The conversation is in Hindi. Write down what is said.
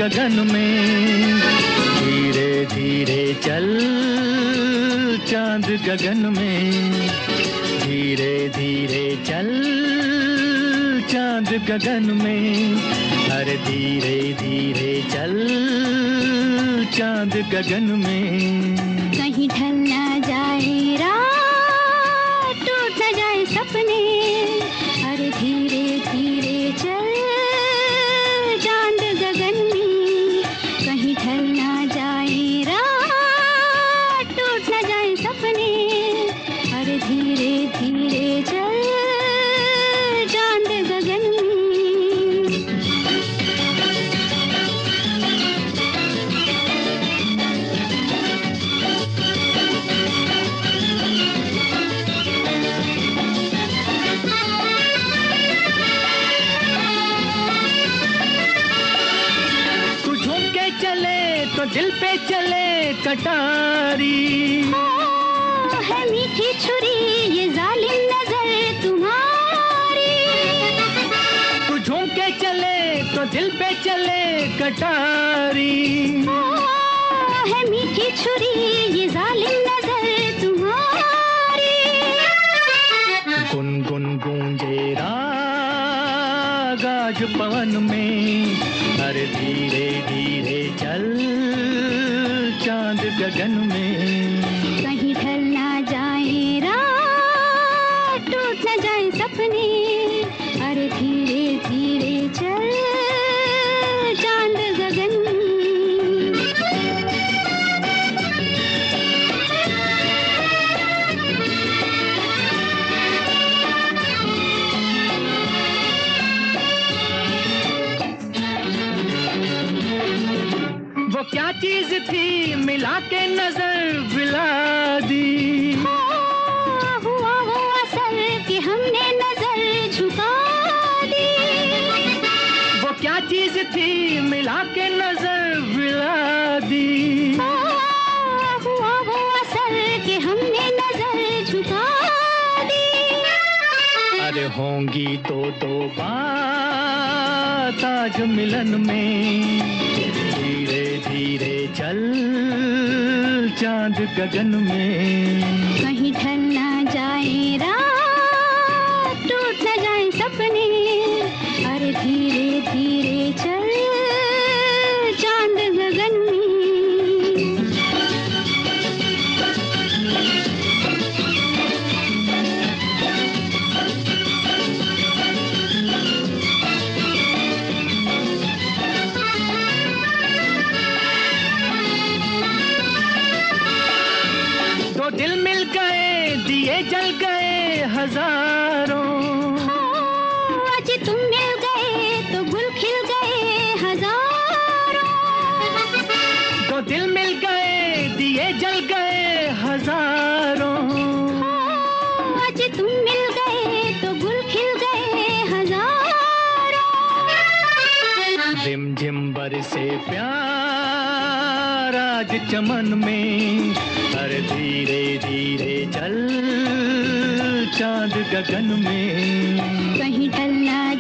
गगन में। धीरे धीरे चल चांद गगन में, धीरे धीरे चल चांद गगन में। अरे धीरे धीरे चल चांद गगन में। कहीं ढल ना जाए रात, टूट ना जाए सपने। अरे धीरे धीरे चल चांद गगन में। कहीं ढल ना जाए रात, टूट ना जाए सपने। अरे धीरे धीरे चल चांद गगन में। तो दिल पे चले कटारी, है मीठी छुरी ये जालिम नजर तुम्हारी। तू झूम के चले तो दिल पे चले कटारी, है मीठी छुरी ये जालिम नजर तुम्हारी। गुनगुन गूंजे राग आज पवन में। अरे धीरे धीरे चल चांद गगन में। कहीं ढल ना जाए रात, टूट ना जाए सपने। अरे धीरे धीरे चल चांद गगन में। वो क्या चीज थी मिला के नजर विला दी। हुआ वो असर कि हमने नजर झुका दी। वो क्या चीज थी मिला के नजर विला दी। हुआ वो असर कि हमने नजर झुका दी। अरे होंगी दो बात आज मिलन में। धीरे धीरे चल चांद गगन में। कहीं ढल ना जाए रात, टूट ना जाए सपने। अरे धीरे धीरे चल चांद गगन में। तो दिल मिल गए दिए जल गए हजारों। आज तुम मिल गए तो गुल खिल गए हजारों। तो दिल मिल गए दिए जल गए हजारों। आज तुम मिल गए तो गुल खिल गए हजारों। रिमझिम बरसे प्यार आज चमन में। अरे धीरे धीरे चल चांद गगन में। कहीं ढल ना